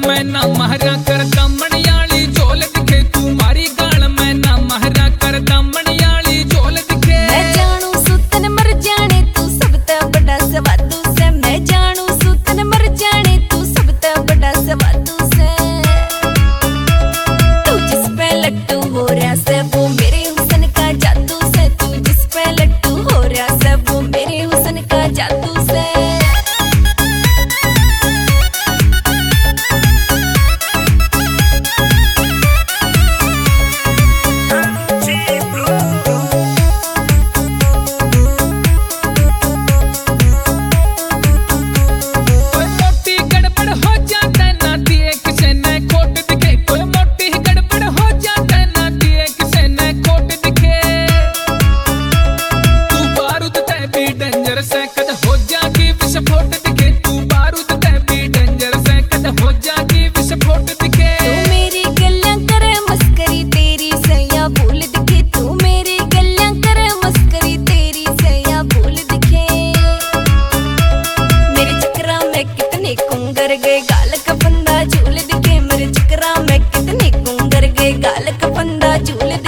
मैं ना महरा कर दमनियाली झोल दिखे तू मारी गाल मैं ना महरा कर दमनियाली झोल दिखे। मैं जानू सुतन मर जाने तू सब ते बड़ा सवादू से। मैं जानू सुतन मर जाने तू सब ते बड़ा सवादू से। तू जिस पे लट्टू हो रहा से वो मेरे हुस्न का जादू से। तू जिस पे लट्टू हो रहा से वो मेरे हुस्न का जादू से। विस्फोट दिखे तू बारूद ते भी डेंजर से कद हो जागी विस्फोट दिखे। तू मेरी गल्लां करे मस्करी तेरी सया भूल दिखे। तू मेरी गल्लां करे मस्करी तेरी सया भूल दिखे। मेरे चक्करा में कितने कुंगर गए गाल का फंदा झूल दिखे। मेरे चक्करा में कितने कुंगर गए गाल का फंदा झूल दिखे।